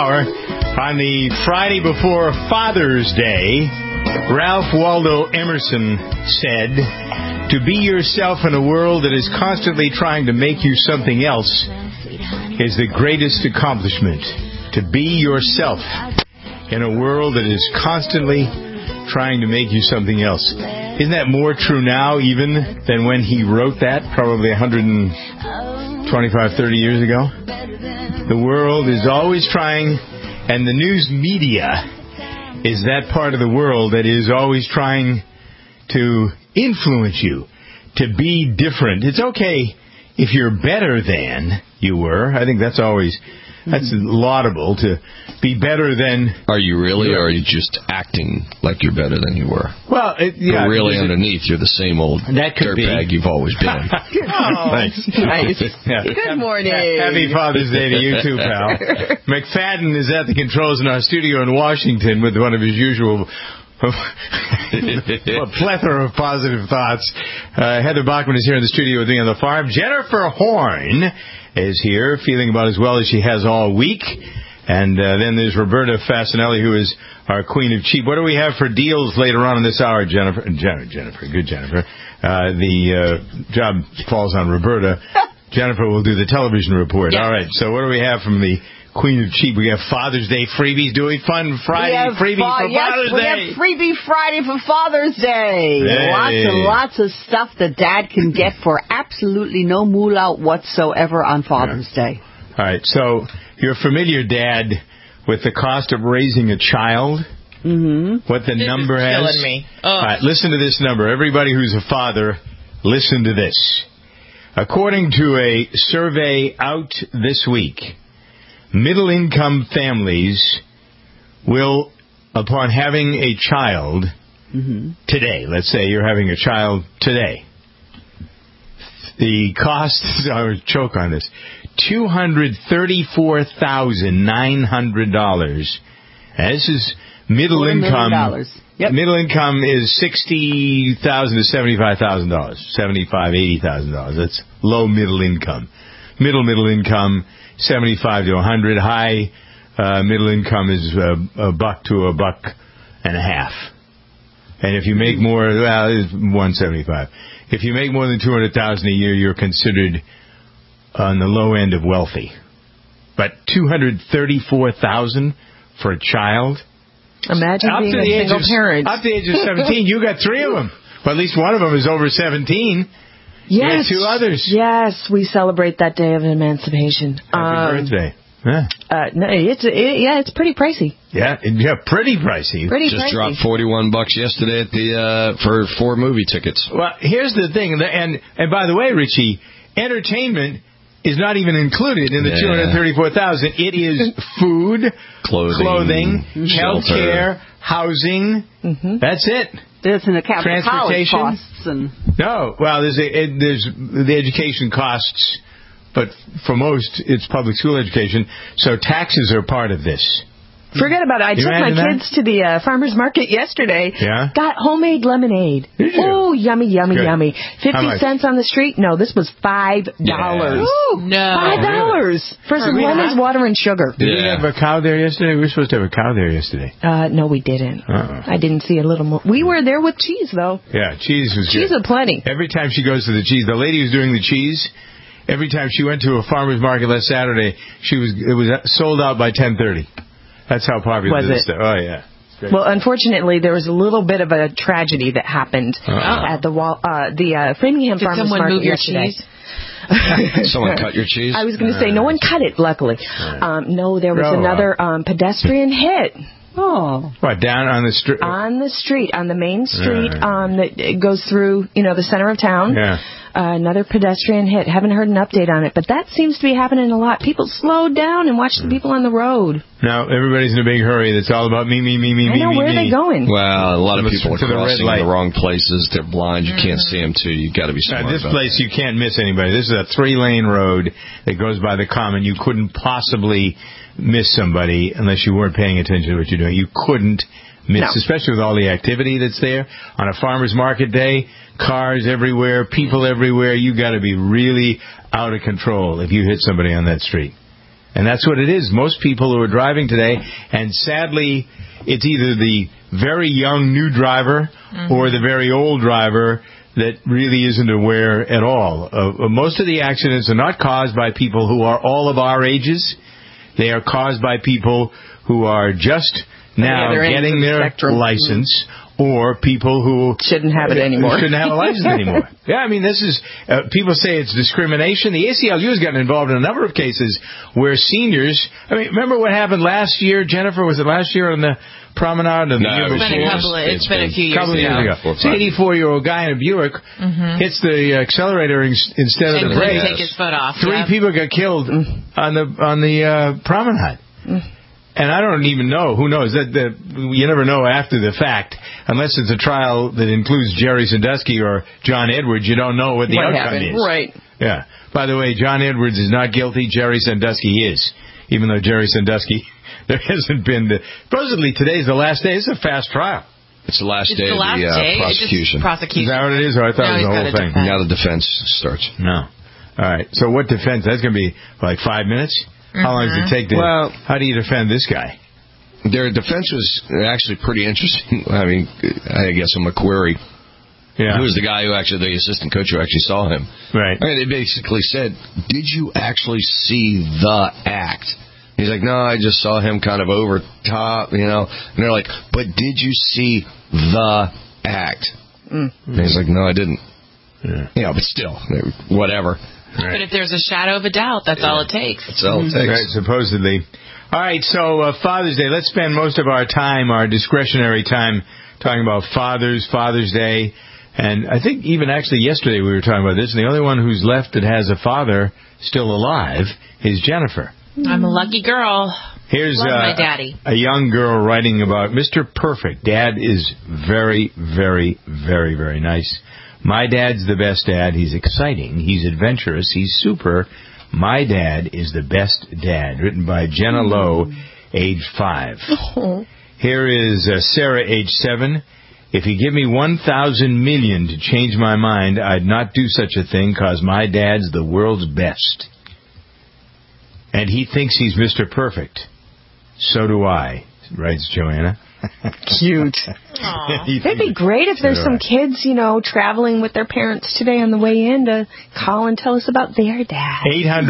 hour. On the Friday before Father's Day, Ralph Waldo Emerson said, "To be yourself in a world that is constantly trying to make you something else is the greatest accomplishment. To be yourself in a world that is constantly trying to make you something else." Isn't that more true now even than when he wrote that, probably 125, 30 years ago? The world is always trying, and the news media is that part of the world that is always trying to influence you, to be different. It's okay if you're better than you were. I think that's laudable, to be better than... Are you really, or are you just acting like you're better than you were? Well, yeah. But really underneath, you're the same old dirtbag you've always been. Thanks. Nice. Yeah. Good morning. Happy Father's Day to you too, pal. McFadden is at the controls in our studio in Washington with one of his usual... a plethora of positive thoughts. Heather Bachman is here in the studio with me on the farm. Jennifer Horn is here, feeling about as well as she has all week. And then there's Roberta Fasinelli, who is our queen of cheap. What do we have for deals later on in this hour, Jennifer? Jennifer, good Jennifer. The job falls on Roberta. Jennifer will do the television report. Yeah. All right, so what do we have from the Queen of Cheap? We have Father's Day freebies. Do we fun Friday freebies for Father's Day? We have freebie Friday for Father's Day. Hey. Lots and lots of stuff that Dad can get for absolutely no moolah whatsoever on Father's Day. All right, so you're familiar, Dad, with the cost of raising a child? Mm-hmm. What the number is has? killing me. Oh. All right, listen to this number. Everybody who's a father, listen to this. According to a survey out this week, middle-income families will, upon having a child today, let's say you're having a child today, the cost, I would choke on this, $234,900. And this is middle income. Yep. Middle income is $60,000 to $75,000, $75,000, $80,000. That's low middle income. Middle income, 75 to 100. High middle income is $1 to $1.50. And if you make more, well, it's 175. If you make more than $200,000 a year, you're considered on the low end of wealthy. But $234,000 for a child. Imagine being a single parent. Up to the age of 17, you got 3 of them. But at least one of them is over 17. Yes. You have 2 others. Yes, we celebrate that day of emancipation. Happy birthday. Yeah. No, it's pretty pricey. Yeah, pretty pricey. Just dropped $41 yesterday at the for 4 movie tickets. Well, here's the thing, and by the way, Richie, entertainment is not even included in the $234,000. It is food, clothing, health care, housing. Mm-hmm. That's it. There's an account for college costs No, well, there's the education costs, but for most it's public school education. So taxes are part of this. Forget about it. I took my kids to the farmer's market yesterday. Yeah? Got homemade lemonade. Did you? Oh, yummy, yummy, Good. yummy. 50 cents on the street? No, this was $5. Yeah. Ooh, $5 for some lemons, water, and sugar. Did we have a cow there yesterday? We were supposed to have a cow there yesterday. No, we didn't. I didn't see a little more. We were there with cheese, though. Yeah, cheese was good. Cheese aplenty. Every time she goes to the cheese, the lady who's doing the cheese, every time she went to a farmer's market last Saturday, it was sold out by 10:30. That's how popular this stuff. Oh, yeah. Great. Well, unfortunately, there was a little bit of a tragedy that happened at the Framingham Farmers Market yesterday. Someone cut your cheese? I was going to say, no one cut it, luckily. No, there was another pedestrian hit. Oh. What, down on the street? On the street, on the main street that goes through, the center of town. Yeah. Another pedestrian hit. Haven't heard an update on it, but that seems to be happening a lot. People slow down and watch the people on the road. Now, everybody's in a big hurry. It's all about me. I know, where are they going? Well, a lot of people are crossing in the wrong places. They're blind. You can't see them, too. You got to be smart. This place, you can't miss anybody. This is a 3-lane road that goes by the common. You couldn't possibly miss somebody unless you weren't paying attention to what you're doing. You couldn't miss, especially with all the activity that's there. On a farmer's market day, cars everywhere, people everywhere. You got to be really out of control if you hit somebody on that street. And that's what it is. Most people who are driving today, and sadly, it's either the very young new driver or the very old driver that really isn't aware at all. Most of the accidents are not caused by people who are all of our ages. They are caused by people who are just now getting their license, or people who shouldn't have it anymore. Shouldn't have a license anymore. Yeah, I mean, this is, people say it's discrimination. The ACLU has gotten involved in a number of cases where seniors, I mean, remember what happened last year, Jennifer? Was it last year on the promenade? It's been a few years ago. It's an 84-year-old guy in a Buick hits the accelerator instead of the brake. Take his foot off. Three people got killed on the promenade. And I don't even know. Who knows? You never know after the fact. Unless it's a trial that includes Jerry Sandusky or John Edwards, you don't know what the outcome is. Right. Yeah. By the way, John Edwards is not guilty. Jerry Sandusky is. Even though Jerry Sandusky, there hasn't been supposedly today's the last day. It's a fast trial. It's the last day of the prosecution. Is that what it is? Or I thought it was the whole thing. Now the defense starts. No. All right. So what defense? That's going to be like 5 minutes? How long does it take how do you defend this guy? Their defense was actually pretty interesting. I mean, I guess a McQuarrie. Yeah. Who was the guy the assistant coach who actually saw him. Right. I mean, they basically said, did you actually see the act? He's like, no, I just saw him kind of over top, And they're like, but did you see the act? And he's like, no, I didn't. Yeah. But still, whatever. Right. But if there's a shadow of a doubt, that's all it takes. That's all it takes. Right, supposedly. All right, so Father's Day. Let's spend most of our time, our discretionary time, talking about Father's Day. And I think even actually yesterday we were talking about this, and the only one who's left that has a father still alive is Jennifer. I'm a lucky girl. Here's my daddy. A young girl writing about Mr. Perfect. Dad is very, very, very, very nice. My dad's the best dad. He's exciting. He's adventurous. He's super. My dad is the best dad. Written by Jenna Lowe, age 5. Here is Sarah, age 7. If you give me 1,000 million to change my mind, I'd not do such a thing because my dad's the world's best. And he thinks he's Mr. Perfect. So do I, writes Joanna. Cute. It'd be great if there's some kids, traveling with their parents today on the way in to call and tell us about their dad.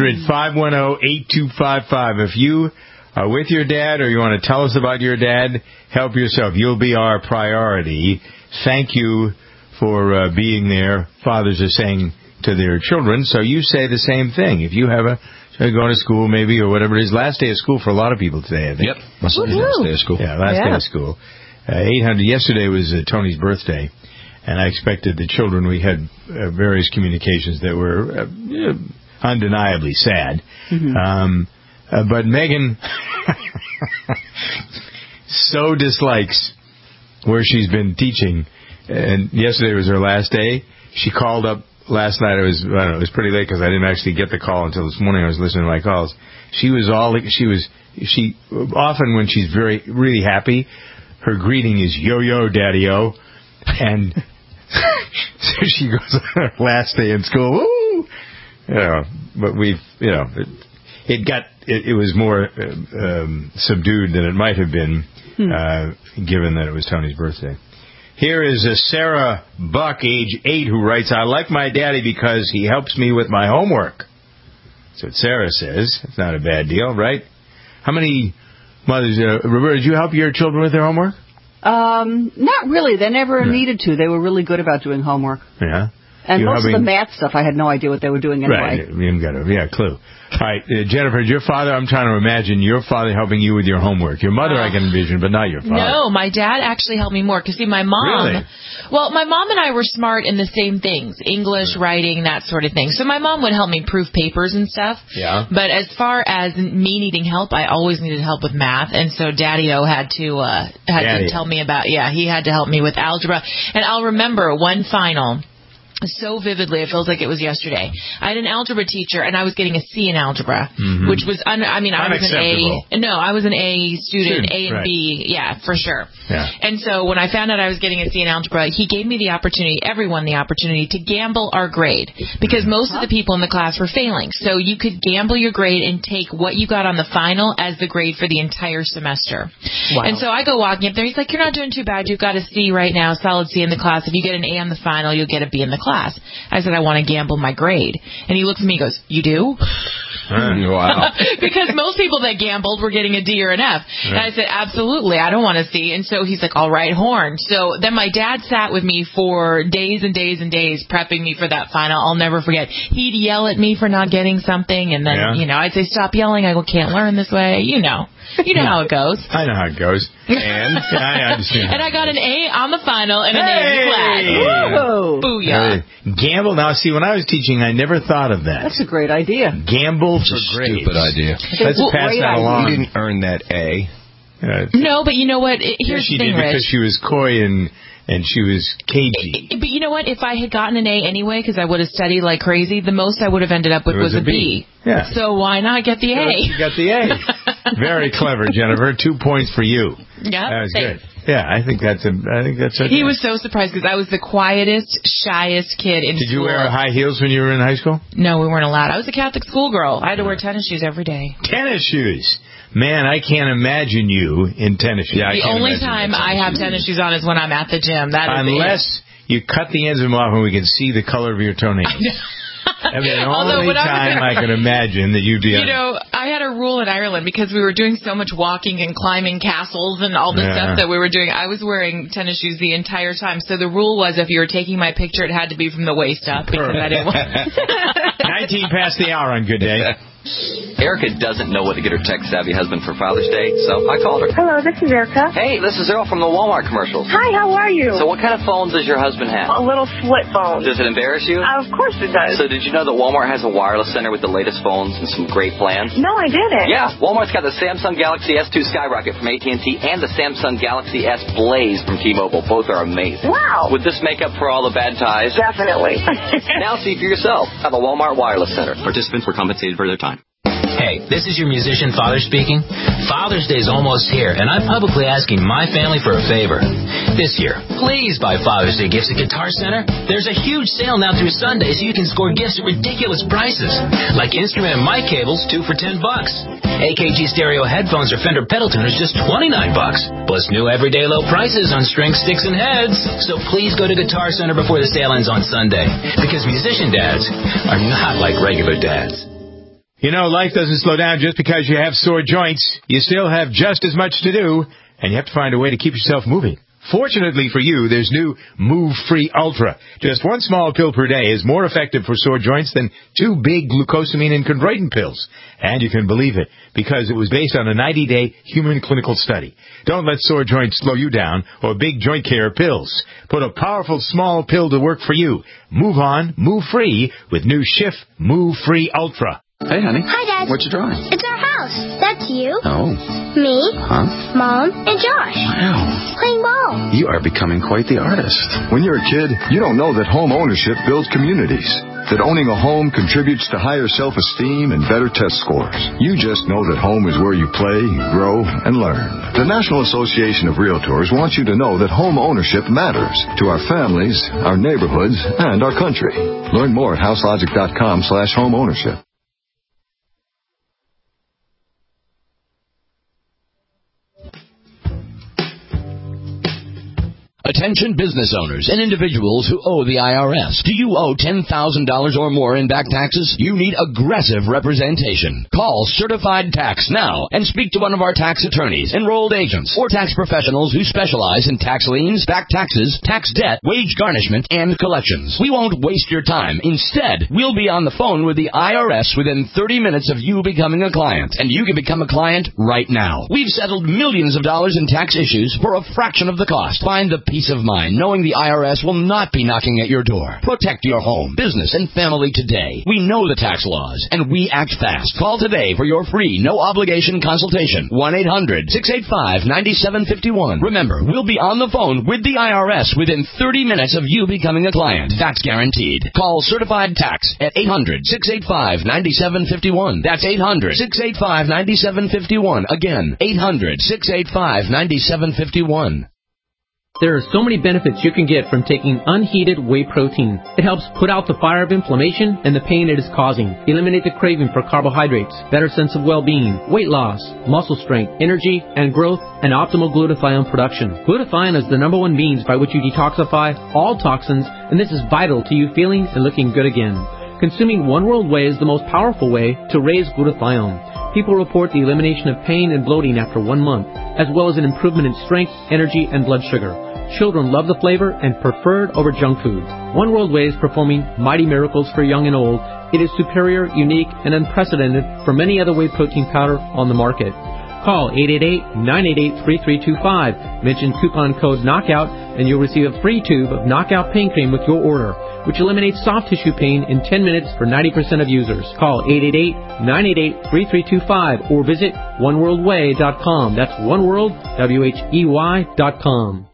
800-510-8255. If you are with your dad or you want to tell us about your dad, help yourself. You'll be our priority. Thank you for being there. Fathers are saying to their children, so you say the same thing. If you have going to school maybe or whatever it is. Last day of school for a lot of people today, I think. Yep. Last day of school. Yeah, last day of school. 800. Yesterday was Tony's birthday, and I expected the children. We had various communications that were undeniably sad. But Megan so dislikes where she's been teaching, and yesterday was her last day. She called up last night. It was pretty late because I didn't actually get the call until this morning. I was listening to my calls. She often when she's really happy, her greeting is yo daddy-o, and so she goes on her last day in school. Woo! But it was more subdued than it might have been, given that it was Tony's birthday. Here is Sarah Buck, age 8, who writes, I like my daddy because he helps me with my homework. That's what Sarah says. It's not a bad deal, right? How many mothers, Roberta, did you help your children with their homework? Not really. They never needed to. They were really good about doing homework. Yeah. And most of the math stuff, I had no idea what they were doing anyway. Right. You haven't got a clue. All right, Jennifer, your father, I'm trying to imagine your father helping you with your homework. Your mother I can envision, but not your father. No, my dad actually helped me more. Because, see, my mom... Really? Well, my mom and I were smart in the same things. English, writing, that sort of thing. So my mom would help me proof papers and stuff. Yeah. But as far as me needing help, I always needed help with math. And so Daddy-O had to tell me about... Yeah, he had to help me with algebra. And I'll remember one final... so vividly. It feels like it was yesterday. I had an algebra teacher, and I was getting a C in algebra, which was, I was an A. No, I was an A student, A and B. Yeah, for sure. Yeah. And so when I found out I was getting a C in algebra, he gave me everyone the opportunity to gamble our grade, because most of the people in the class were failing. So you could gamble your grade and take what you got on the final as the grade for the entire semester. Wow. And so I go walking up there. He's like, "You're not doing too bad. You've got a C right now, solid C in the class. If you get an A on the final, you'll get a B in the class." I said, "I want to gamble my grade." And he looks at me and goes, "You do?" Wow. Because most people that gambled were getting a D or an F. And I said, "Absolutely, I don't want to see." And so he's like, "All right, horn." So then my dad sat with me for days and days and days prepping me for that final. I'll never forget. He'd yell at me for not getting something, and then, I'd say, "Stop yelling. I can't learn this way." You know how it goes. I know how it goes. And I understand. And I got an A on the final and an A in the class. Woo! Booyah. Gamble. Now, see, when I was teaching, I never thought of that. That's a great idea. Gamble for grades. Stupid idea. Let's pass that along. You didn't earn that A. No, but you know what? Here's the thing, Rich. Because she was coy and she was cagey. But you know what? If I had gotten an A anyway, because I would have studied like crazy, the most I would have ended up with was a B. Yeah. So why not get the A? You got the A. Very clever, Jennifer. 2 points for you. Yeah. That was good. Yeah, I think that's okay. He was so surprised because I was the quietest, shyest kid in school. Did you wear high heels when you were in high school? No, we weren't allowed. I was a Catholic schoolgirl. I had to wear tennis shoes every day. Tennis shoes. Man, I can't imagine you in tennis shoes. The only time I have tennis shoes on is when I'm at the gym. Unless you cut the ends of them off and we can see the color of your toenails. I mean, the only time I can imagine that you'd be I had a rule in Ireland because we were doing so much walking and climbing castles and all the stuff that we were doing. I was wearing tennis shoes the entire time. So the rule was if you were taking my picture, it had to be from the waist up because I didn't want 19 past the hour on Good Day. Erica doesn't know what to get her tech-savvy husband for Father's Day, so I called her. Hello, this is Erica. Hey, this is Earl from the Walmart commercials. Hi, how are you? So what kind of phone does your husband have? A little flip phone. Does it embarrass you? Of course it does. So did you know that Walmart has a wireless center with the latest phones and some great plans? No, I didn't. Yeah, Walmart's got the Samsung Galaxy S2 Skyrocket from AT&T and the Samsung Galaxy S Blaze from T-Mobile. Both are amazing. Wow. Would this make up for all the bad ties? Definitely. Now see for yourself at the Walmart Wireless Center. Participants were compensated for their time. Hey, this is your musician father speaking. Father's Day is almost here, and I'm publicly asking my family for a favor. This year, please buy Father's Day gifts at Guitar Center. There's a huge sale now through Sunday, so you can score gifts at ridiculous prices, like instrument and mic cables, 2 for $10. AKG stereo headphones or Fender pedal tuners, just $29. Plus new everyday low prices on string sticks and heads. So please go to Guitar Center before the sale ends on Sunday, because musician dads are not like regular dads. You know, life doesn't slow down just because you have sore joints. You still have just as much to do, and you have to find a way to keep yourself moving. Fortunately for you, there's new Move Free Ultra. Just one small pill per day is more effective for sore joints than 2 big glucosamine and chondroitin pills. And you can believe it, because it was based on a 90-day human clinical study. Don't let sore joints slow you down or big joint care pills. Put a powerful small pill to work for you. Move on, move free with new Schiff Move Free Ultra. Hey, honey. Hi, Dad. What you drawing? It's our house. That's you. Oh. Me. Huh? Mom and Josh. Wow. Playing ball. You are becoming quite the artist. When you're a kid, you don't know that home ownership builds communities. That owning a home contributes to higher self-esteem and better test scores. You just know that home is where you play, grow, and learn. The National Association of Realtors wants you to know that home ownership matters to our families, our neighborhoods, and our country. Learn more at houselogic.com/homeownership. Attention business owners and individuals who owe the IRS. Do you owe $10,000 or more in back taxes? You need aggressive representation. Call Certified Tax now and speak to one of our tax attorneys, enrolled agents, or tax professionals who specialize in tax liens, back taxes, tax debt, wage garnishment, and collections. We won't waste your time. Instead, we'll be on the phone with the IRS within 30 minutes of you becoming a client, and you can become a client right now. We've settled millions of dollars in tax issues for a fraction of the cost. Find the peace of mind knowing the IRS will not be knocking at your door. Protect your home, business, and family today. We know the tax laws, and we act fast. Call today for your free, no-obligation consultation. 1-800-685-9751. Remember, we'll be on the phone with the IRS within 30 minutes of you becoming a client. That's guaranteed. Call Certified Tax at 800-685-9751. That's 800-685-9751. Again, 800-685-9751. There are so many benefits you can get from taking unheated whey protein. It helps put out the fire of inflammation and the pain it is causing, eliminate the craving for carbohydrates, better sense of well-being, weight loss, muscle strength, energy and growth, and optimal glutathione production. Glutathione is the #1 means by which you detoxify all toxins, and this is vital to you feeling and looking good again. Consuming One World Whey is the most powerful way to raise glutathione. People report the elimination of pain and bloating after 1 month, as well as an improvement in strength, energy, and blood sugar. Children love the flavor and prefer it over junk food. One World Whey is performing mighty miracles for young and old. It is superior, unique, and unprecedented from any other whey protein powder on the market. Call 888-988-3325. Mention coupon code KNOCKOUT and you'll receive a free tube of Knockout Pain Cream with your order, which eliminates soft tissue pain in 10 minutes for 90% of users. Call 888-988-3325 or visit oneworldwhey.com. That's oneworld, WHEY.com.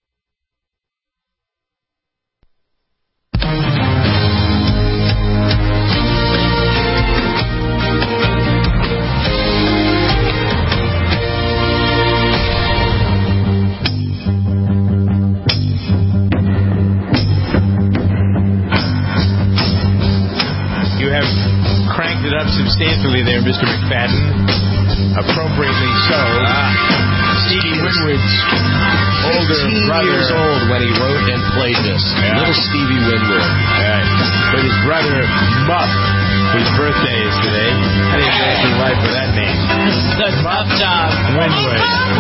Cranked it up substantially there, Mr. McFadden. Appropriately so. Stevie Winwood's older brother. 15 years old when he wrote and played this. Yeah. Little Stevie Winwood. Right. But his brother, Muff, whose birthday is today. How do you make your life with that name? The Muff job. Winwood.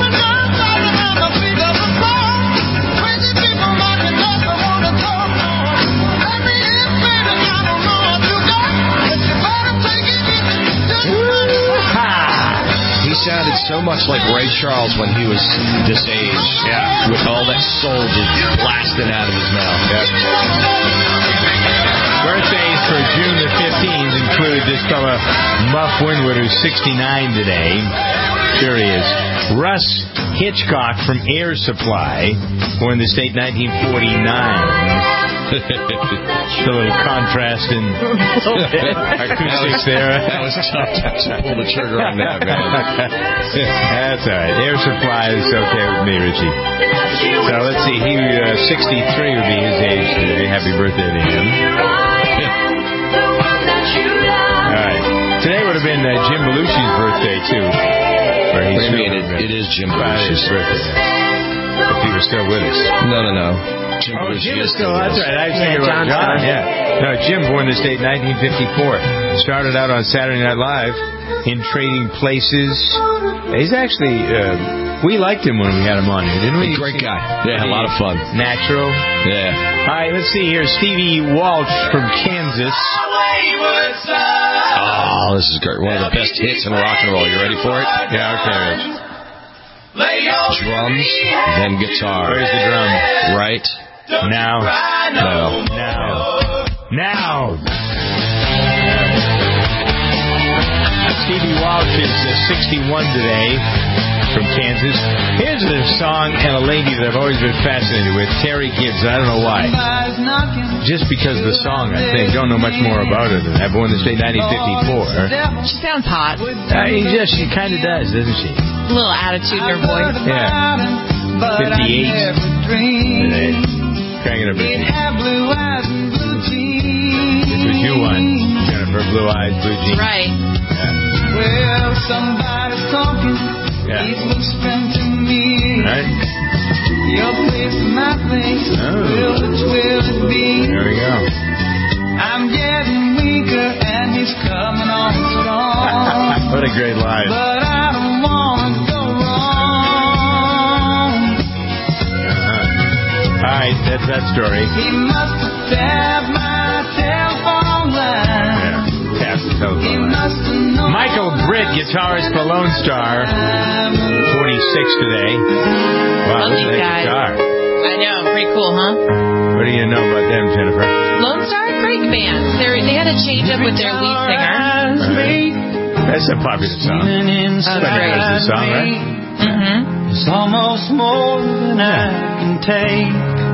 He sounded so much like Ray Charles when he was this age. Yeah. With all that soul just blasting out of his mouth. Yep. Birthdays for June the 15th include this fella, Muff Winwood, who's 69 today. Sure he is. Russ Hitchcock from Air Supply, born in the state 1949. A little contrast in acoustics there. That was tough to pull the trigger on that, man. That's all right. Air Supply is okay with me, Richie. So let's see. He 63 would be his age today. Happy birthday to him. All right. Today would have been Jim Belushi's birthday, too. What do you mean? It is Jim Belushi's birthday. If he was still with us. No. Jim is still with us. That's right. I was thinking about John. Yeah. No, Jim, born in the state 1954. Started out on Saturday Night Live in Trading Places. He's actually, we liked him when we had him on here, didn't we? Great guy. Yeah, a lot of fun. Natural. Yeah. All right, let's see here. Stevie Walsh from Kansas. Oh, this is great. One of the best hits in rock and roll. You ready for it? Yeah, okay, Rich. Drums, then guitar. Where's the drum? Right now. No. Now. Stevie Walsh is 61 today from Kansas. Here's a song and a lady that I've always been fascinated with, Terry Gibbs. I don't know why. Just because of the song, I think. Don't know much more about her than that. Born in the state 1954. She sounds hot. She kind of does, doesn't she? A little attitude in her voice. Yeah. 58 today. Cranking up her feet. This was you one, Jennifer. Blue eyes, blue jeans. Right. Yeah. Well, somebody's talking. Yeah. He's whispering to me. Right. Your place, my place. Which will it be? There we go. I'm getting weaker and he's coming on strong. What a great line. But I don't want to go wrong. All right, that's that story. He must have tapped my telephone line. Yeah, tapped the telephone line. Michael Britt, guitarist for Lone Star, 46 today. Wow, look at that guitar. I know, pretty cool, huh? What do you know about them, Jennifer? Lone Star, great band. They had a change up with their lead singer. That's a popular song. That's great. That's the song, right? Mm-hmm. It's almost more than I can take.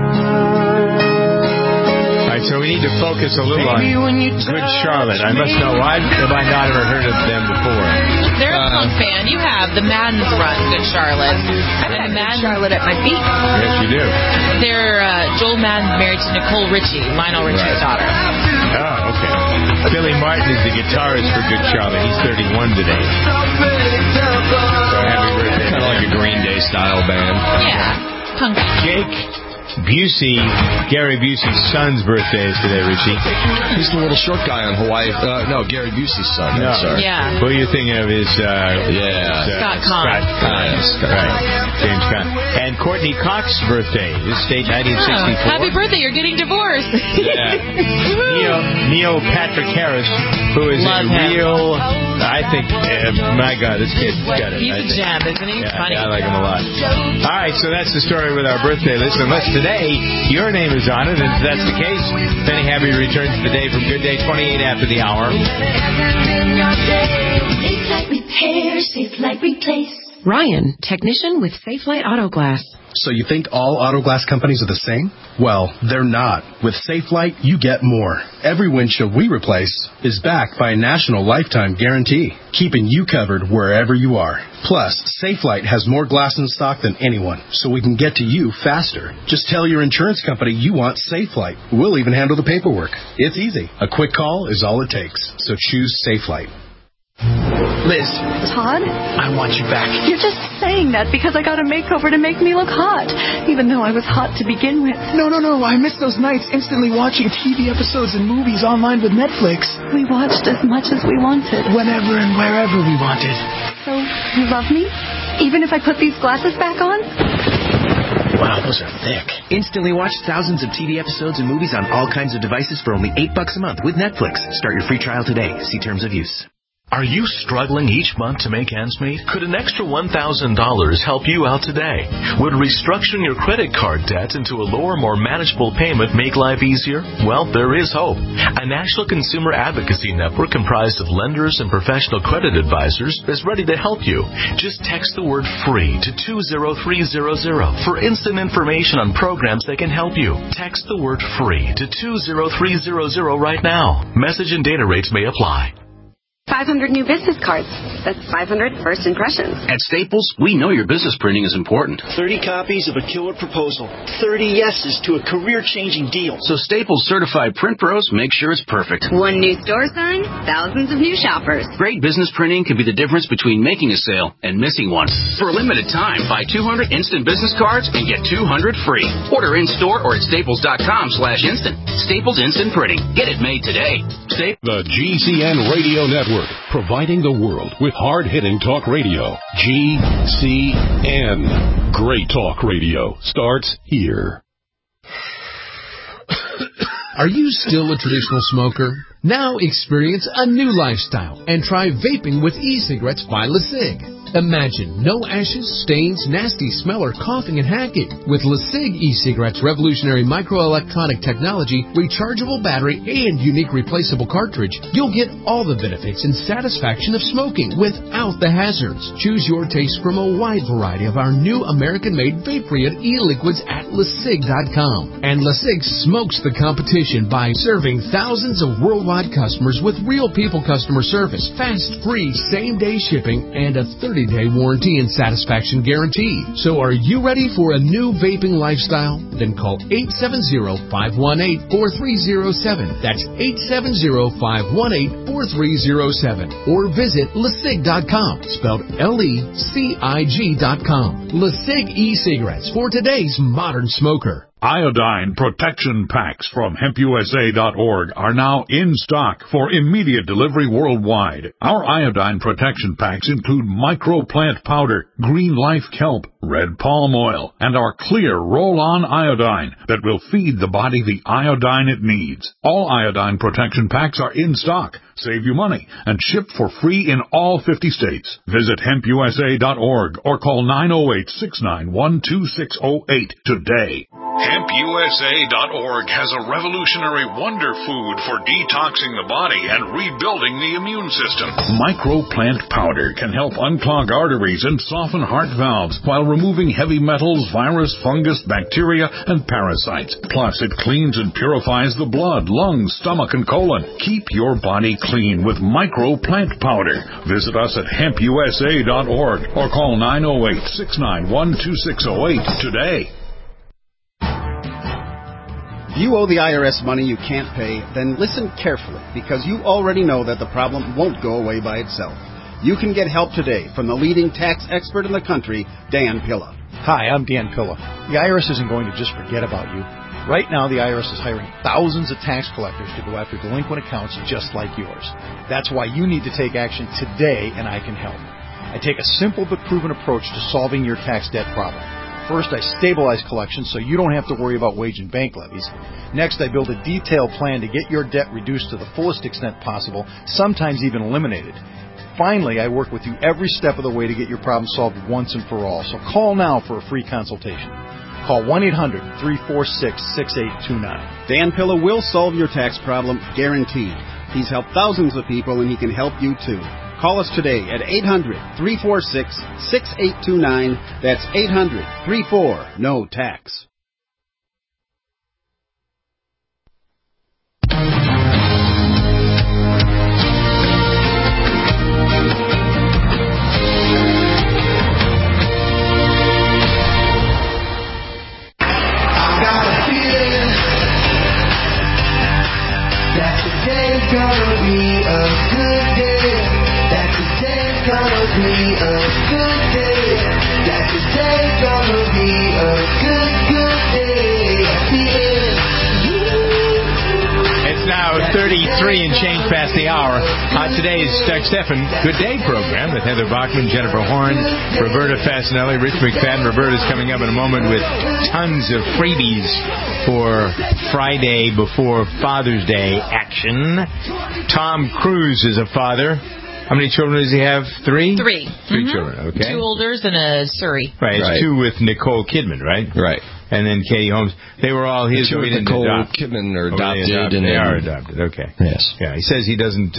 All right, so we need to focus a little on Good Charlotte. I must know, why have I not ever heard of them before? They're a punk band. You have the Maddens run Good Charlotte. I've got Good Charlotte at my feet. Yes, you do. They're Joel Madden married to Nicole Richie, Lionel Richie's daughter. Oh, okay. Billy Martin is the guitarist for Good Charlotte. He's 31 today. So happy birthday. Kind of like a Green Day style band. Yeah, punk. Jake Busey, Gary Busey's son's birthday is today, Richie. He's the little short guy on Hawaii. No, Gary Busey's son. No. I'm sorry. Yeah. What you're thinking of is Scott Conn. Right. James Conn. And Courtney Cox's birthday. This date, 1964. Happy birthday, you're getting divorced. Yeah. Neil Patrick Harris, who is real, I think, my God, this kid's got it. He's a gem, isn't he? Yeah, Funny. I like him a lot. All right, so that's the story with our birthday list. Unless today your name is on it, and if that's the case, Penny Happy returns today from Good Day 28 after the hour. Safe Light Repair, Safe Light Replace. Ryan, technician with Safe Light Auto Glass. So you think all auto glass companies are the same? Well, they're not. With Safe Light, you get more. Every windshield we replace is backed by a national lifetime guarantee, keeping you covered wherever you are. Plus, Safe Light has more glass in stock than anyone, so we can get to you faster. Just tell your insurance company you want Safe Light. We'll even handle the paperwork. It's easy. A quick call is all it takes. So choose Safe Light. Liz. Todd? I want you back. You're just saying that because I got a makeover to make me look hot, even though I was hot to begin with. No. I miss those nights instantly watching TV episodes and movies online with Netflix. We watched as much as we wanted. Whenever and wherever we wanted. So, you love me? Even if I put these glasses back on? Wow, those are thick. Instantly watch thousands of TV episodes and movies on all kinds of devices for only $8 a month with Netflix. Start your free trial today. See terms of use. Are you struggling each month to make ends meet? Could an extra $1,000 help you out today? Would restructuring your credit card debt into a lower, more manageable payment make life easier? Well, there is hope. A national consumer advocacy network comprised of lenders and professional credit advisors is ready to help you. Just text the word FREE to 20300 for instant information on programs that can help you. Text the word FREE to 20300 right now. Message and data rates may apply. 500 new business cards. That's 500 first impressions. At Staples, we know your business printing is important. 30 copies of a killer proposal. 30 yeses to a career-changing deal. So Staples certified print pros make sure it's perfect. One new store sign, thousands of new shoppers. Great business printing can be the difference between making a sale and missing one. For a limited time, buy 200 instant business cards and get 200 free. Order in-store or at staples.com/instant. Staples Instant Printing. Get it made today. The GCN Radio Network, providing the world with hard-hitting talk radio. GCN. Great talk radio starts here. Are you still a traditional smoker? Now experience a new lifestyle and try vaping with e-cigarettes by LeSig. Imagine no ashes, stains, nasty smell, or coughing and hacking. With LeSig e-cigarettes' revolutionary microelectronic technology, rechargeable battery, and unique replaceable cartridge, you'll get all the benefits and satisfaction of smoking without the hazards. Choose your taste from a wide variety of our new American-made vape-free e-liquids at LeSig.com. And LeSig smokes the competition by serving thousands of worldwide customers with real people customer service, fast, free, same-day shipping, and a 30-day warranty and satisfaction guarantee. So are you ready for a new vaping lifestyle? Then call 870-518-4307. That's 870-518-4307. Or visit LeSig.com, spelled LECIG.com. LeSig e-cigarettes for today's modern smoker. Iodine protection packs from HempUSA.org are now in stock for immediate delivery worldwide. Our iodine protection packs include microplant powder, green life kelp, red palm oil, and our clear roll-on iodine that will feed the body the iodine it needs. All iodine protection packs are in stock. Save you money and shipped for free in all 50 states. Visit HempUSA.org or call 908-691-2608 today. HempUSA.org has a revolutionary wonder food for detoxing the body and rebuilding the immune system. Microplant powder can help unclog arteries and soften heart valves while removing heavy metals, virus, fungus, bacteria, and parasites. Plus, it cleans and purifies the blood, lungs, stomach, and colon. Keep your body clean with Microplant powder. Visit us at HempUSA.org or call 908-691-2608 today. If you owe the IRS money you can't pay, then listen carefully, because you already know that the problem won't go away by itself. You can get help today from the leading tax expert in the country, Dan Pilla. Hi, I'm Dan Pilla. The IRS isn't going to just forget about you. Right now, the IRS is hiring thousands of tax collectors to go after delinquent accounts just like yours. That's why you need to take action today, and I can help. I take a simple but proven approach to solving your tax debt problem. First, I stabilize collections so you don't have to worry about wage and bank levies. Next, I build a detailed plan to get your debt reduced to the fullest extent possible, sometimes even eliminated. Finally, I work with you every step of the way to get your problem solved once and for all. So call now for a free consultation. Call 1-800-346-6829. Dan Pilla will solve your tax problem, guaranteed. He's helped thousands of people, and he can help you too. Call us today at 800-346-6829. That's 800-34-NO-TAX. Gonna be a good day. That today's gonna be a good day. That today's gonna be a good day. It's now 33 and change past the hour. Today's Doug Stephan Good Day program with Heather Bachman, Jennifer Horn, Roberta Fasinelli, Rich McFadden. Roberta's coming up in a moment with tons of freebies for Friday before Father's Day action. Tom Cruise is a father. How many children does he have? Three? Three children, okay. 2 olders and a Surrey. Right, it's 2 with Nicole Kidman, right? Right. And then Katie Holmes. They were all his. The 2 with Nicole Kidman are adopted. They are adopted, okay. Yes. Yeah, he says he doesn't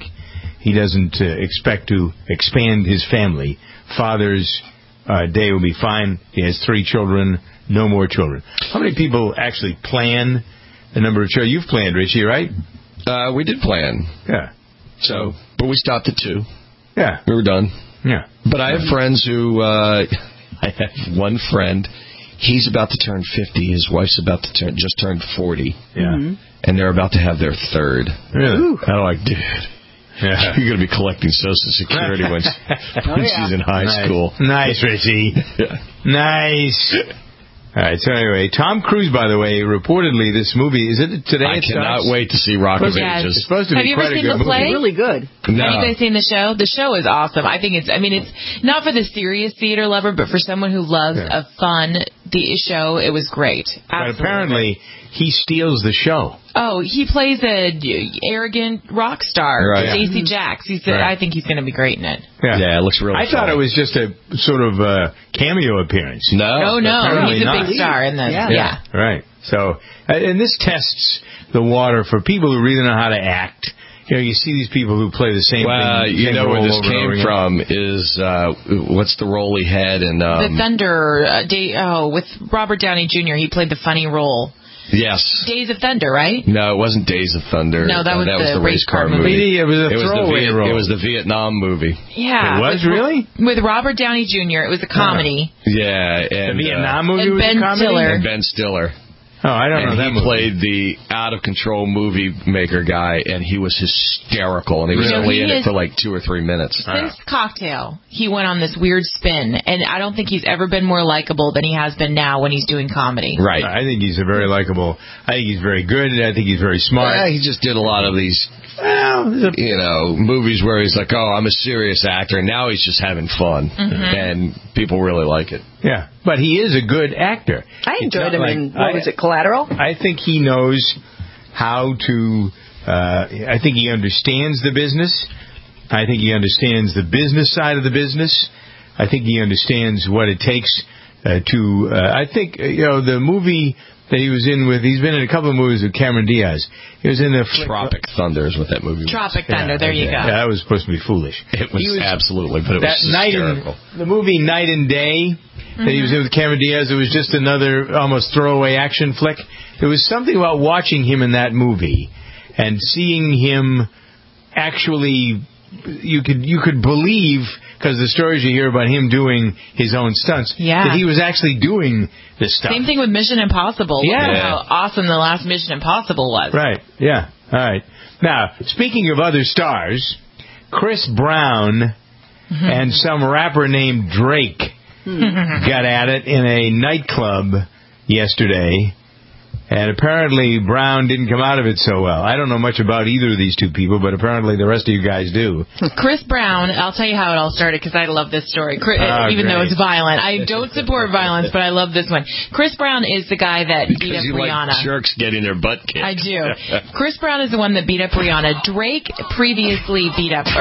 expect to expand his family. Father's Day will be fine. He has 3 children, no more children. How many people actually plan the number of children? You've planned, Richie, right? We did plan. Yeah. So, but we stopped at 2. Yeah. We were done. Yeah. But I have friends who, I have one friend, he's about to turn 50. His wife's about to just turned 40. Yeah. And they're about to have their 3rd. Really? I'm like, dude. Yeah. You're going to be collecting Social Security when she's in high school. Nice, Richie. Nice. All right, so anyway, Tom Cruise, by the way, reportedly this movie, is it today? I cannot wait to see Rock of Ages. It's supposed to be quite a good movie. Have you ever seen the play? Really good. No. Have you guys seen the show? The show is awesome. I think it's not for the serious theater lover, but for someone who loves a fun show, it was great. Absolutely. But apparently, he steals the show. Oh, he plays a arrogant rock star, Stacey Jacks. I think he's going to be great in it. Yeah, it looks really I thought it was just a sort of cameo appearance. No, he's a big star in this. Yeah. Right. So, and this tests the water for people who really know how to act. You know, you see these people who play the same thing. Well, you know where this came from is, what's the role he had in... The Thunder, with Robert Downey Jr., he played the funny role. Yes. Days of Thunder, right? No, it wasn't Days of Thunder. No, that was the race car movie. It was a throwaway role. It was the Vietnam movie. Yeah. It was, really? With Robert Downey Jr., it was a comedy. Yeah. And, the Vietnam movie was a comedy? Stiller. And Ben Stiller. Oh, I don't know that he movie. played the out-of-control movie maker guy, and he was hysterical, and he was only in it for like 2 or 3 minutes. Since Cocktail, he went on this weird spin, and I don't think he's ever been more likable than he has been now when he's doing comedy. Right. I think he's a very likable. I think he's very good. I think he's very smart. Yeah, he just did a lot of these, movies where he's like, oh, I'm a serious actor, and now he's just having fun, and people really like it. Yeah, but he is a good actor. I enjoyed him in, what was it, Collateral? I think he knows how to, I think he understands the business. I think he understands the business side of the business. I think he understands what it takes I think, the movie that he was in with, he's been in a couple of movies with Cameron Diaz. He was in the Tropic Thunder is what that movie was. Tropic Thunder, there you go. Yeah, that was supposed to be foolish. It was absolutely, but it was hysterical. The movie Night and Day that he was in with Cameron Diaz, it was just another almost throwaway action flick. There was something about watching him in that movie and seeing him actually, you could believe, because the stories you hear about him doing his own stunts, that he was actually doing this stuff. Same thing with Mission Impossible. Yeah. Look at how awesome the last Mission Impossible was. Right, yeah. All right. Now, speaking of other stars, Chris Brown and some rapper named Drake got at it in a nightclub yesterday. And apparently Brown didn't come out of it so well. I don't know much about either of these two people, but apparently the rest of you guys do. Chris Brown, I'll tell you how it all started because I love this story, even though it's violent. I don't support violence, but I love this one. Drake Brown is the guy that beat up Rihanna. Like jerks getting their butt kicked. I do. Chris Brown is the one that beat up Rihanna. Drake previously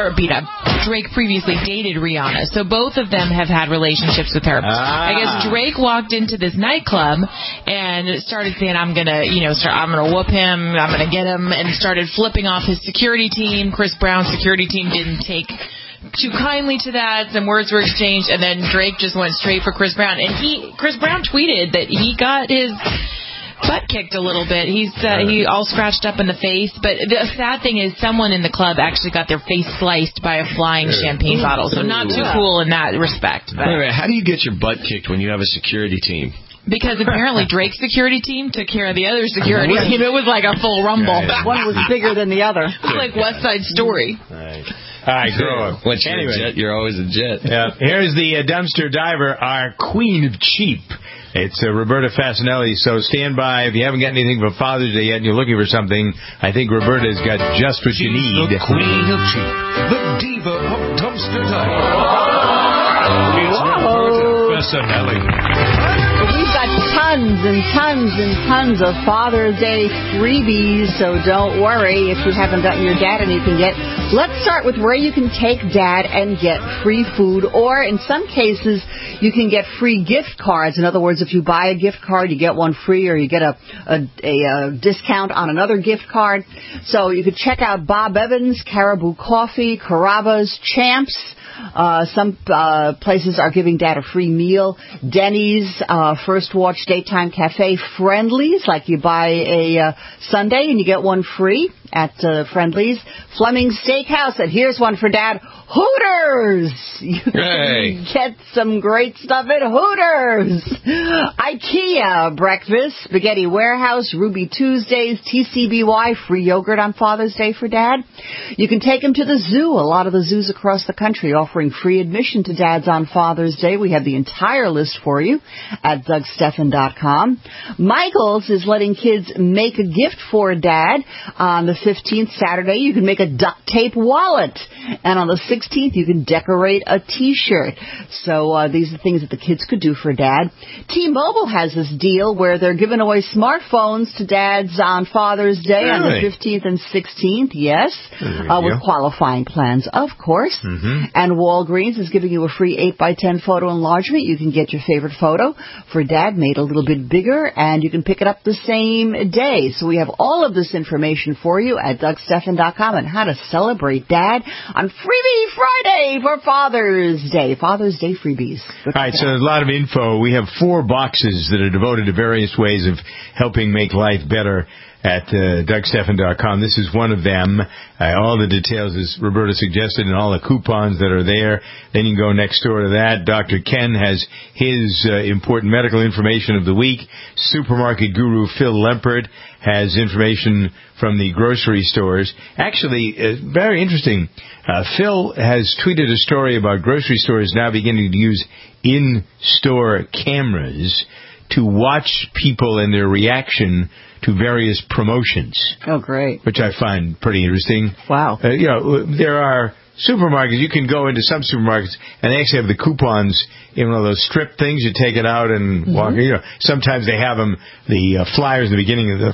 dated Rihanna. So both of them have had relationships with her. I guess Drake walked into this nightclub and started saying, I'm gonna whoop him, I'm gonna get him, and started flipping off his security team. Chris Brown's security team didn't take too kindly to that. Some words were exchanged, and then Drake just went straight for Chris Brown. And Chris Brown tweeted that he got his butt kicked a little bit. He all scratched up in the face. But the sad thing is someone in the club actually got their face sliced by a flying champagne bottle. So not too cool in that respect. But. Wait, how do you get your butt kicked when you have a security team? Because apparently Drake's security team took care of the other security team. It was like a full rumble. One was bigger than the other. It's like West Side Story. All right, grow up. Once you're a jet, you're always a jet. Yeah. Here's the dumpster diver, our queen of cheap. It's Roberta Fasinelli, so stand by. If you haven't got anything for Father's Day yet and you're looking for something, I think Roberta's got just what you need. The queen of cheap, the diva of dumpster diving. It's Roberta Fasinelli. We've got tons and tons and tons of Father's Day freebies, so don't worry if you haven't gotten your dad anything yet. Let's start with where you can take Dad and get free food, or in some cases, you can get free gift cards. In other words, if you buy a gift card, you get one free, or you get a discount on another gift card. So you could check out Bob Evans, Caribou Coffee, Carrabba's, Champs. Some places are giving Dad a free meal. Denny's, First Watch Daytime Cafe, Friendly's, like you buy a sundae and you get one free at Friendly's. Fleming's Steakhouse, and here's one for Dad, Hooters! You can get some great stuff at Hooters! IKEA breakfast, Spaghetti Warehouse, Ruby Tuesdays, TCBY, free yogurt on Father's Day for Dad. You can take him to the zoo. A lot of the zoos across the country offering free admission to Dads on Father's Day. We have the entire list for you at DougStephan.com. Michael's is letting kids make a gift for Dad. On the 15th, Saturday, you can make a duct tape wallet. And on the 16th, you can decorate a T-shirt. So these are things that the kids could do for Dad. T-Mobile has this deal where they're giving away smartphones to dads on Father's Day on the 15th and 16th. Yes, with qualifying plans, of course. And Walgreens is giving you a free 8x10 photo enlargement. You can get your favorite photo for Dad made a little bit bigger, and you can pick it up the same day. So we have all of this information for you you at DougStephan.com on how to celebrate Dad on Freebie Friday for Father's Day. Father's Day freebies. All right, so a lot of info. We have 4 boxes that are devoted to various ways of helping make life better at DougStephan.com. This is one of them. All the details, as Roberta suggested, and all the coupons that are there. Then you can go next door to that. Dr. Ken has his important medical information of the week. Supermarket guru Phil Lempert has information from the grocery stores. Actually, very interesting. Phil has tweeted a story about grocery stores now beginning to use in-store cameras to watch people and their reaction to various promotions. Oh, great. Which I find pretty interesting. Wow. There are supermarkets. You can go into some supermarkets, and they actually have the coupons in one of those strip things. You take it out and walk. Sometimes they have them, the flyers in the beginning of the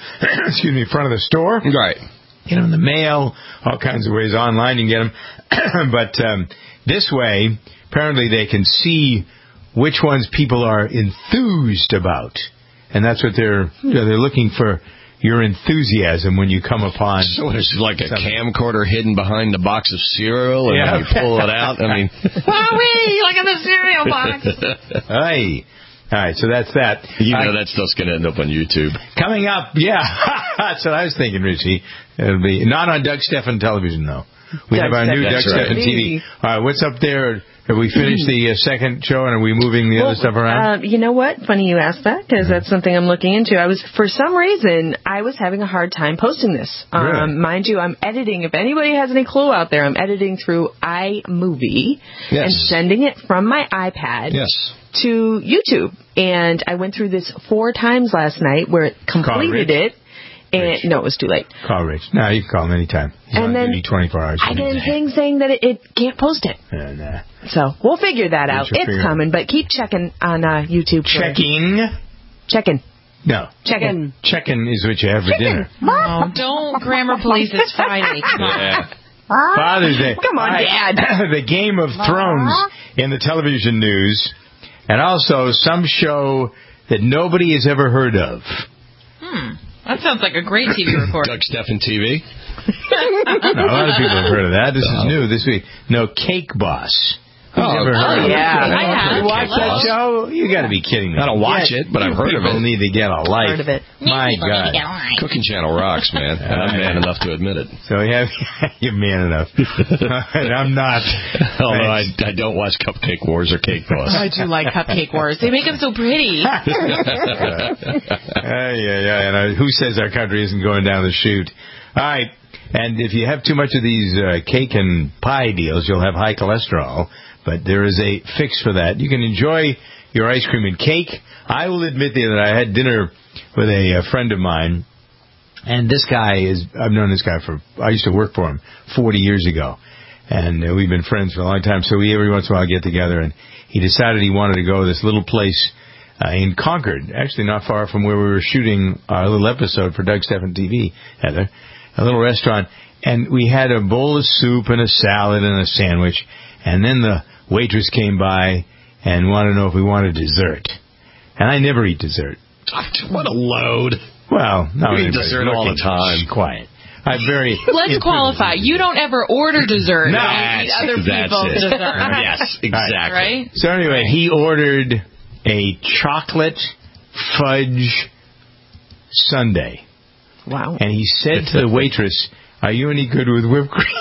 front of the store. Right. Get them in the mail, all kinds of ways. Online you can get them. But this way, apparently they can see which ones people are enthused about. And that's what they're looking for, your enthusiasm when you come upon. So it's like a camcorder hidden behind the box of cereal, and when you pull it out, I mean... Wowee! Look at the cereal box! Hey. All right, so that's that. You know that stuff's going to end up on YouTube. Coming up, yeah. That's what I was thinking, Richie. It'll be not on Doug Stephan television, though. We have our new Doug Stephan TV. All right, what's up there? Have we finished the second show, and are we moving the other stuff around? You know what? Funny you asked that, because that's something I'm looking into. For some reason, I was having a hard time posting this. Really? Mind you, I'm editing. If anybody has any clue out there, I'm editing through iMovie and sending it from my iPad to YouTube. And I went through this 4 times last night where it completed it. And no, it was too late. Call Rich. No, you can call him anytime. He's on duty 24 hours. I get a thing saying that it can't post it. Nah. So we'll figure that out. It's coming, but keep checking on YouTube. Checking. No. Checking. Checking is what you have for dinner. No, don't grammar police. It's Friday. Come on. Father's Day. Come on, Dad. The Game of Thrones in the television news, and also some show that nobody has ever heard of. That sounds like a great TV report. Doug Stephan TV? No, a lot of people have heard of that. This is new this week. No, Cake Boss. Never heard of it? I have. You watch that show? You got to be kidding me. I don't watch it, but I've heard of it. People need to get a life. Heard of it. My God. Cooking Channel rocks, man. I'm man enough to admit it. So you're man enough. And I'm not. Although I don't watch Cupcake Wars or Cake Boss. I do like Cupcake Wars. They make them so pretty. And who says our country isn't going down the chute? All right. And if you have too much of these cake and pie deals, you'll have high cholesterol. But there is a fix for that. You can enjoy your ice cream and cake. I will admit that I had dinner with a friend of mine, and this guy I've known this guy I used to work for him 40 years ago, and we've been friends for a long time, so we every once in a while get together, and he decided he wanted to go to this little place in Concord, actually not far from where we were shooting our little episode for Doug Stephan TV, Heather, a little restaurant, and we had a bowl of soup and a salad and a sandwich, and then the waitress came by and wanted to know if we wanted dessert. And I never eat dessert. What a load. Well, no, you eat dessert all the time. Quiet. Let's qualify. You don't ever order dessert. No, you eat other people's dessert. Yes, exactly. Right? So anyway, he ordered a chocolate fudge sundae. Wow. And he said to the waitress, "Are you any good with whipped cream?"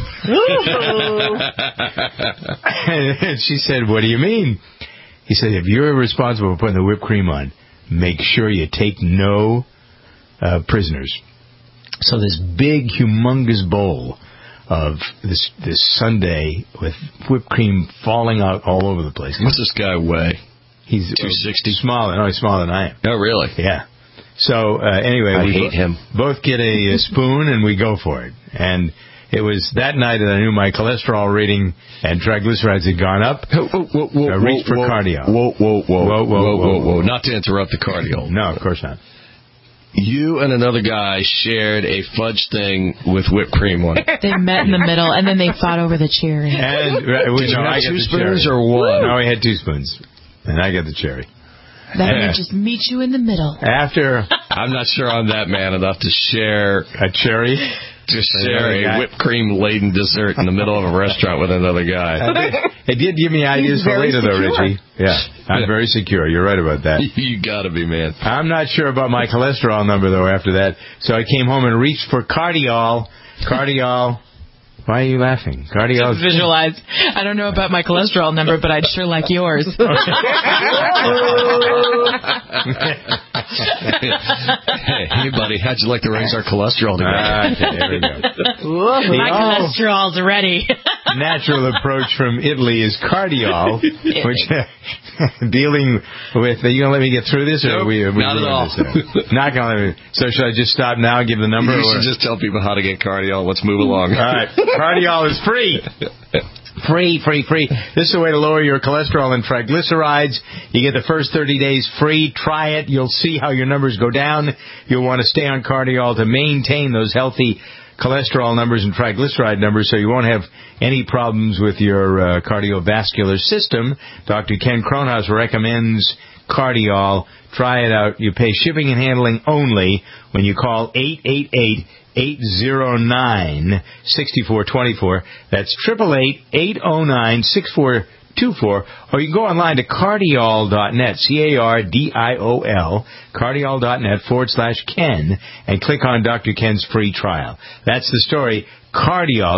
And she said, "What do you mean?" He said, "If you're responsible for putting the whipped cream on, make sure you take no prisoners." So this big, humongous bowl of this sundae with whipped cream falling out all over the place. What's this guy weigh? He's 260. Smaller. No, he's smaller than I am. Oh, really? Yeah. So anyway, I hate him. Both get a spoon and we go for it. And it was that night that I knew my cholesterol rating and triglycerides had gone up. I reached for cardio. Whoa. Not to interrupt the cardio. No, of course not. You and another guy shared a fudge thing with whipped cream on it. They met in the middle, and then they fought over the cherry. And Did you have 2 spoons or one? No, we had 2 spoons. And I got the cherry. That would just meet you in the middle. After... I'm not sure I'm that man enough to share a cherry. Just share a whipped cream laden dessert in the middle of a restaurant with another guy. It did give me ideas for later, though, Richie. Yeah, I'm very secure. You're right about that. You gotta be, man. I'm not sure about my cholesterol number, though, after that. So I came home and reached for Cardiol. Cardiol. Why are you laughing? Cardiol. Just visualize. I don't know about my cholesterol number, but I'd sure like yours. Hey, buddy, how'd you like to raise our cholesterol together? Okay, there we go. My cholesterol's ready. Natural approach from Italy is Cardiol, which dealing with. Are you gonna let me get through this, or nope, are we not at all? Not gonna let me. So should I just stop now and give the number? You should just tell people how to get Cardiol. Let's move along. All right, Cardiol is free. Free. This is the way to lower your cholesterol and triglycerides. You get the first 30 days free. Try it. You'll see how your numbers go down. You'll want to stay on Cardiol to maintain those healthy cholesterol numbers and triglyceride numbers so you won't have any problems with your cardiovascular system. Dr. Ken Kronhaus recommends Cardiol. Try it out. You pay shipping and handling only when you call 888-809-6424. That's 888-809-6424. Or you can go online to cardiol.net, C-A-R-D-I-O-L, cardiol.net/Ken, and click on Dr. Ken's free trial. That's the story. Cardiol,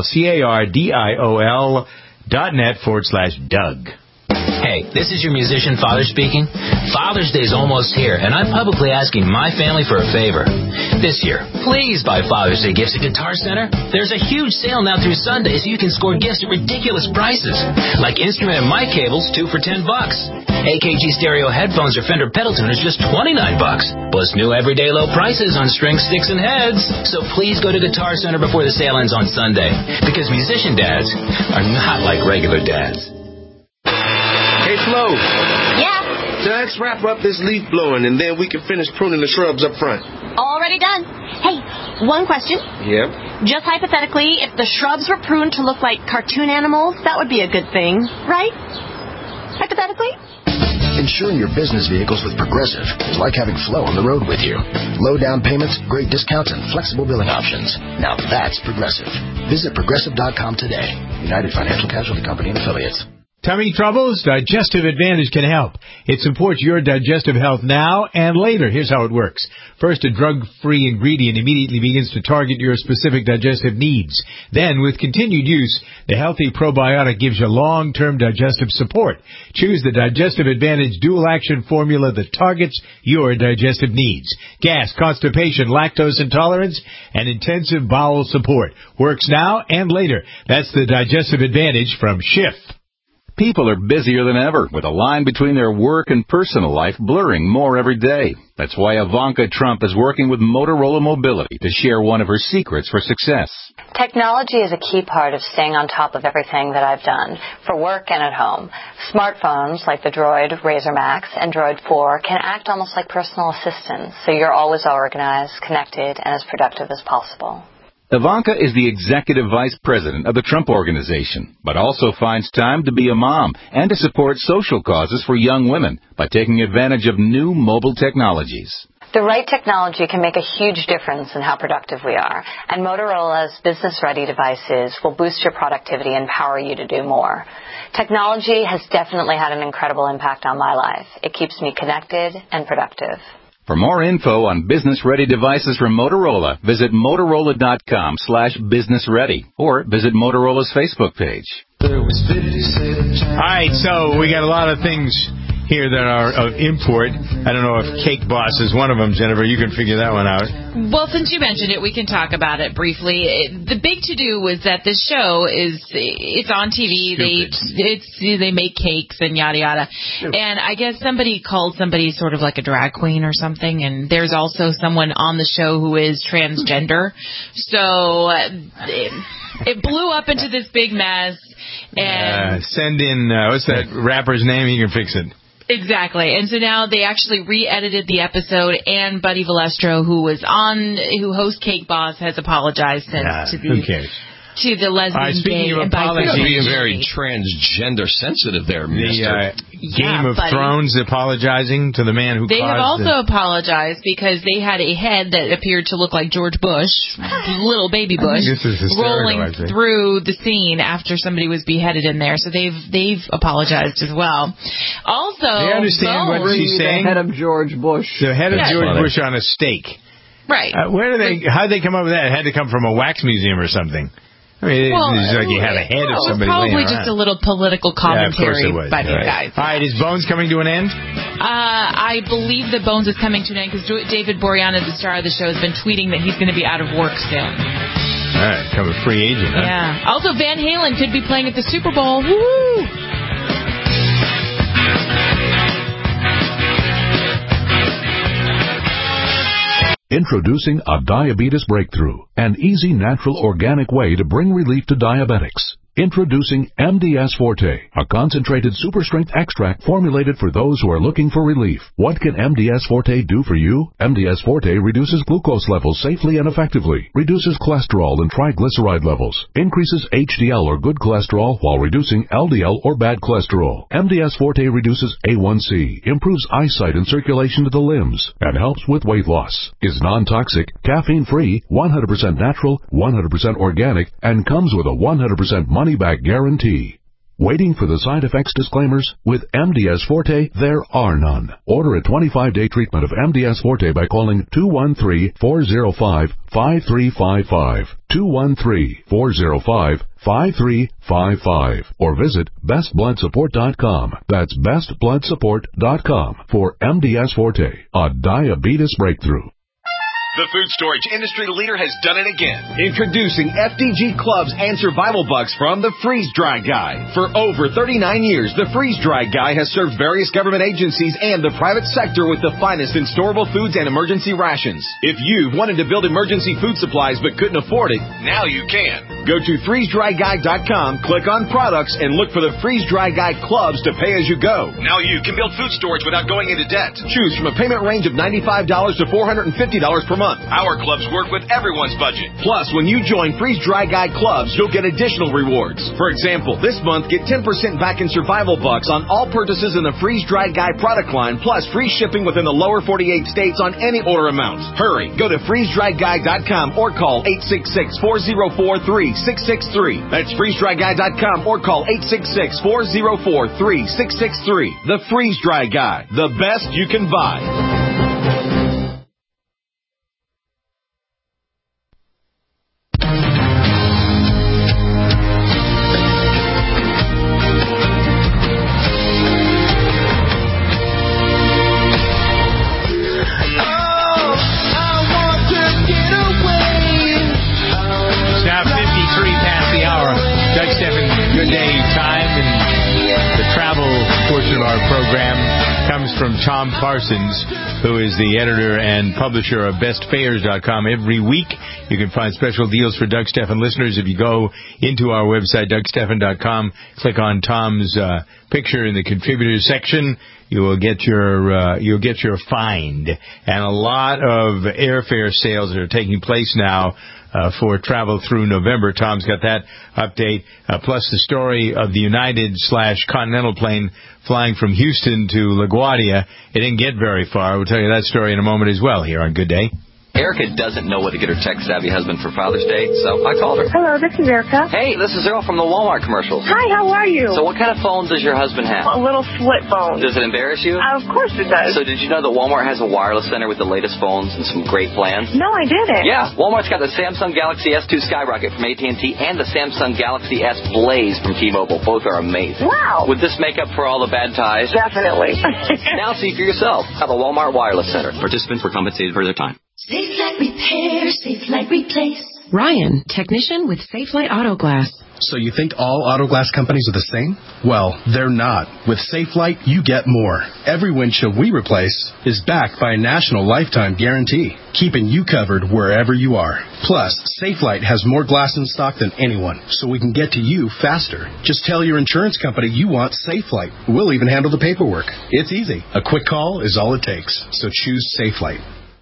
CARDIOL.net/Doug. Hey, this is your musician father speaking. Father's Day is almost here, and I'm publicly asking my family for a favor. This year, please buy Father's Day gifts at Guitar Center. There's a huge sale now through Sunday, so you can score gifts at ridiculous prices, like instrument and mic cables, 2 for $10. AKG stereo headphones or Fender pedal tuners, just $29. Plus new everyday low prices on string sticks and heads. So please go to Guitar Center before the sale ends on Sunday, because musician dads are not like regular dads. Hey, Flo. Yeah? So let's wrap up this leaf blowing, and then we can finish pruning the shrubs up front. Already done. Hey, one question. Yep. Just hypothetically, if the shrubs were pruned to look like cartoon animals, that would be a good thing, right? Hypothetically? Insuring your business vehicles with Progressive is like having Flo on the road with you. Low down payments, great discounts, and flexible billing options. Now that's Progressive. Visit Progressive.com today. United Financial Casualty Company and Affiliates. Tummy troubles? Digestive Advantage can help. It supports your digestive health now and later. Here's how it works. First, a drug-free ingredient immediately begins to target your specific digestive needs. Then, with continued use, the healthy probiotic gives you long-term digestive support. Choose the Digestive Advantage dual-action formula that targets your digestive needs. Gas, constipation, lactose intolerance, and intensive bowel support. Works now and later. That's the Digestive Advantage from Schiff. People are busier than ever, with a line between their work and personal life blurring more every day. That's why Ivanka Trump is working with Motorola Mobility to share one of her secrets for success. Technology is a key part of staying on top of everything that I've done, for work and at home. Smartphones like the Droid Razr Max and Droid 4 can act almost like personal assistants, so you're always organized, connected, and as productive as possible. Ivanka is the executive vice president of the Trump Organization, but also finds time to be a mom and to support social causes for young women by taking advantage of new mobile technologies. The right technology can make a huge difference in how productive we are, and Motorola's business-ready devices will boost your productivity and empower you to do more. Technology has definitely had an incredible impact on my life. It keeps me connected and productive. For more info on business-ready devices from Motorola, visit Motorola.com/businessready or visit Motorola's Facebook page. All right, so we got a lot of things here that are of import. I don't know if Cake Boss is one of them, Jennifer. You can figure that one out. Well, since you mentioned it, we can talk about it briefly. The big to-do was that this show it's on TV. They make cakes and yada yada. And I guess somebody called somebody sort of like a drag queen or something. And there's also someone on the show who is transgender. So it blew up into this big mess. And send in what's that rapper's name? He can fix it. Exactly. And so now they actually re-edited the episode, and Buddy Valestro, who hosts Cake Boss, has apologized to the lesbian, speaking gay, of and apologies, bisexual being very transgender sensitive there, mister. Game of Thrones apologizing to the man who They caused have also apologized because they had a head that appeared to look like George Bush, little baby Bush, This is hysterical, rolling through the scene after somebody was beheaded in there. So they've apologized as well. Also, do you understand what she's saying? The head of George Bush. The head of George Bush on a stake. Right. Where do how'd they come up with that? It had to come from a wax museum or something. I mean, it's like you had a head of somebody laying probably around. just a little political commentary by the guys. All right, is Bones coming to an end? I believe that Bones is coming to an end because David Boreanaz, the star of the show, has been tweeting that he's going to be out of work soon. All right, become a free agent, huh? Yeah. Also, Van Halen could be playing at the Super Bowl. Woo! Introducing a diabetes breakthrough, an easy, natural, organic way to bring relief to diabetics. Introducing MDS Forte, a concentrated super-strength extract formulated for those who are looking for relief. What can MDS Forte do for you? MDS Forte reduces glucose levels safely and effectively, reduces cholesterol and triglyceride levels, increases HDL or good cholesterol while reducing LDL or bad cholesterol. MDS Forte reduces A1C, improves eyesight and circulation to the limbs, and helps with weight loss. Is non-toxic, caffeine-free, 100% natural, 100% organic, and comes with a 100% money-back guarantee. Waiting for the side effects disclaimers? With MDS Forte, there are none. Order a 25-day treatment of MDS Forte by calling 213-405-5355, 213-405-5355, or visit bestbloodsupport.com. That's bestbloodsupport.com for MDS Forte, a diabetes breakthrough. The food storage industry leader has done it again. Introducing FDG Clubs and Survival Bucks from the Freeze Dry Guy. For over 39 years, the Freeze Dry Guy has served various government agencies and the private sector with the finest in storable foods and emergency rations. If you've wanted to build emergency food supplies but couldn't afford it, now you can. Go to freezedryguy.com, click on products, and look for the Freeze Dry Guy Clubs to pay as you go. Now you can build food storage without going into debt. Choose from a payment range of $95 to $450 per month. Our clubs work with everyone's budget. Plus, when you join Freeze Dry Guy Clubs, you'll get additional rewards. For example, this month, get 10% back in survival bucks on all purchases in the Freeze Dry Guy product line, plus free shipping within the lower 48 states on any order amount. Hurry, go to freezedryguy.com or call 866-404-3663. That's freezedryguy.com or call 866-404-3663. The Freeze Dry Guy, the best you can buy. From Tom Parsons, who is the editor and publisher of bestfairs.com. Every week you can find special deals for Doug Stephan listeners. If you go into our website, dougstephan.com, click on Tom's picture in the contributors section, you will get your find. And a lot of airfare sales that are taking place now for travel through November. Tom's got that update, plus the story of the United/Continental plane flying from Houston to LaGuardia. It didn't get very far. We'll tell you that story in a moment as well here on Good Day. Erica doesn't know what to get her tech-savvy husband for Father's Day, so I called her. Hello, this is Erica. Hey, this is Earl from the Walmart commercials. Hi, how are you? So what kind of phone does your husband have? A little flip phone. Does it embarrass you? Of course it does. So did you know that Walmart has a wireless center with the latest phones and some great plans? No, I didn't. Yeah, Walmart's got the Samsung Galaxy S2 Skyrocket from AT&T and the Samsung Galaxy S Blaze from T-Mobile. Both are amazing. Wow. Would this make up for all the bad ties? Definitely. Now see for yourself at the Walmart Wireless Center. Participants were compensated for their time. Safelite Repair, Safelite Replace. Ryan, technician with Safelite Auto Glass. So you think all auto glass companies are the same? Well, they're not. With Safelite, you get more. Every windshield we replace is backed by a national lifetime guarantee, keeping you covered wherever you are. Plus, Safelite has more glass in stock than anyone, so we can get to you faster. Just tell your insurance company you want Safelite. We'll even handle the paperwork. It's easy. A quick call is all it takes. So choose Safelite.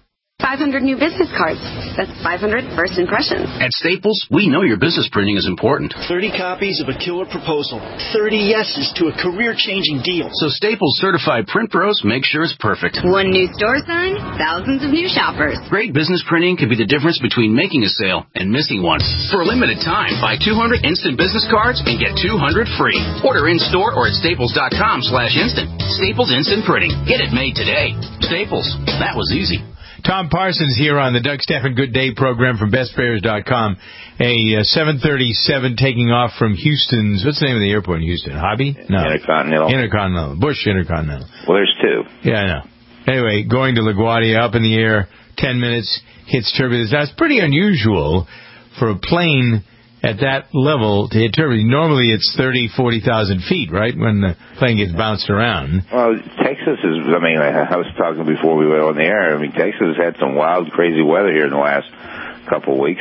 500 new business cards. That's 500 first impressions. At Staples, we know your business printing is important. 30 copies of a killer proposal. 30 yeses to a career-changing deal. So Staples certified print pros make sure it's perfect. One new store sign, thousands of new shoppers. Great business printing can be the difference between making a sale and missing one. For a limited time, buy 200 instant business cards and get 200 free. Order in-store or at staples.com/instant. Staples Instant Printing. Get it made today. Staples. That was easy. Tom Parsons here on the Doug Stephan Good Day program from bestfares.com. A 737 taking off from Houston's, what's the name of the airport in Houston? Hobby? No. Intercontinental. Bush Intercontinental. Well, there's two. Yeah, I know. Anyway, going to LaGuardia, up in the air, 10 minutes, hits turbulence. That's pretty unusual for a plane at that level to hit turbulence. Normally it's 30, 40,000 feet, right, when the plane gets bounced around. Well, Texas is, I was talking before we went on the air. Texas has had some wild, crazy weather here in the last couple of weeks.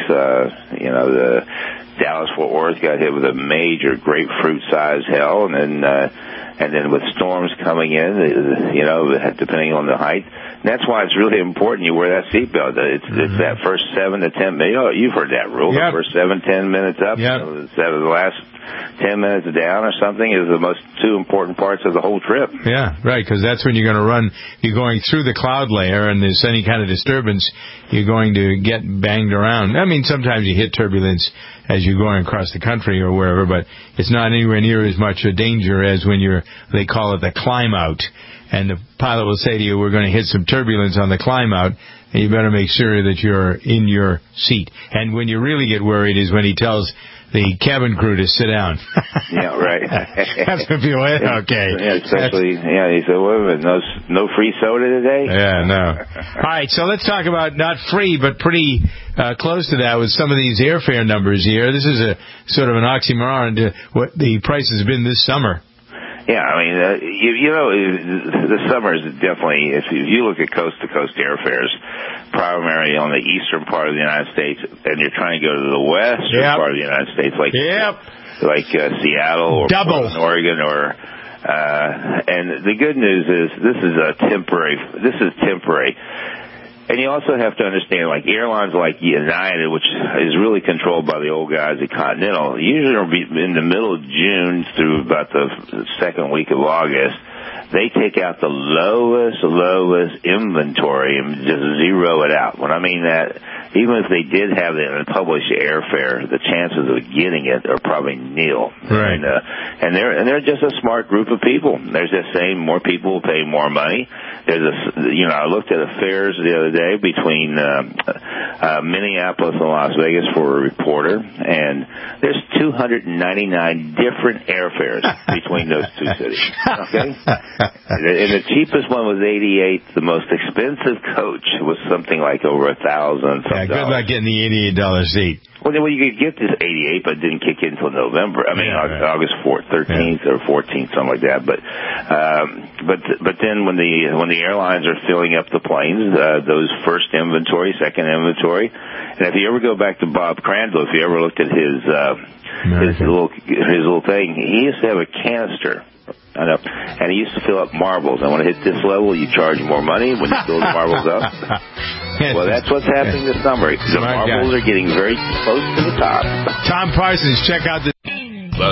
The Dallas-Fort Worth got hit with a major grapefruit-sized hail, and then with storms coming in, depending on the height. And that's why it's really important you wear that seatbelt. It's that first 7 to 10 minutes. You've heard that rule. Yep. The first 7-10 minutes up, instead of the last 10 minutes down or something, is the most two important parts of the whole trip. Yeah, right, because that's when you're going to run. You're going through the cloud layer, and there's any kind of disturbance, you're going to get banged around. Sometimes you hit turbulence as you're going across the country or wherever, but it's not anywhere near as much a danger as when they call it the climb out. And the pilot will say to you, we're going to hit some turbulence on the climb out, and you better make sure that you're in your seat. And when you really get worried is when he tells the cabin crew to sit down. Yeah, right. That's when people went, okay. Yeah, especially, he said, wait a minute, no free soda today? Yeah, no. All right, so let's talk about not free, but pretty close to that with some of these airfare numbers here. This is a sort of an oxymoron to what the price has been this summer. Yeah, the summer is definitely, if you look at coast-to-coast airfares, primarily on the eastern part of the United States, and you're trying to go to the western part of the United States, like Seattle or Portland, Oregon, and the good news is this is temporary. And you also have to understand, like airlines like United, which is really controlled by the old guys at Continental, usually in the middle of June through about the second week of August, they take out the lowest inventory and just zero it out. When I mean that, even if they did have it in a published airfare, the chances of getting it are probably nil. Right. And they're just a smart group of people. They're just saying more people will pay more money. I looked at the fares the other day between Minneapolis and Las Vegas for a reporter, and there's 299 different airfares between those two cities. Okay? And the cheapest one was $88. The most expensive coach was something like over $1,000. Yeah, good luck getting the $88 seat. Well, you could get this 88, but it didn't kick in until November. August 13th or 14th, something like that. But then when the airlines are filling up the planes, those first inventory, second inventory, and if you ever go back to Bob Crandall, if you ever looked at his little thing, he used to have a canister. I know. And he used to fill up marbles. And when it hit this level, you charge more money when you fill the marbles up. Well, that's what's happening this summer. The marbles are getting very close to the top. Tom Parsons, check out the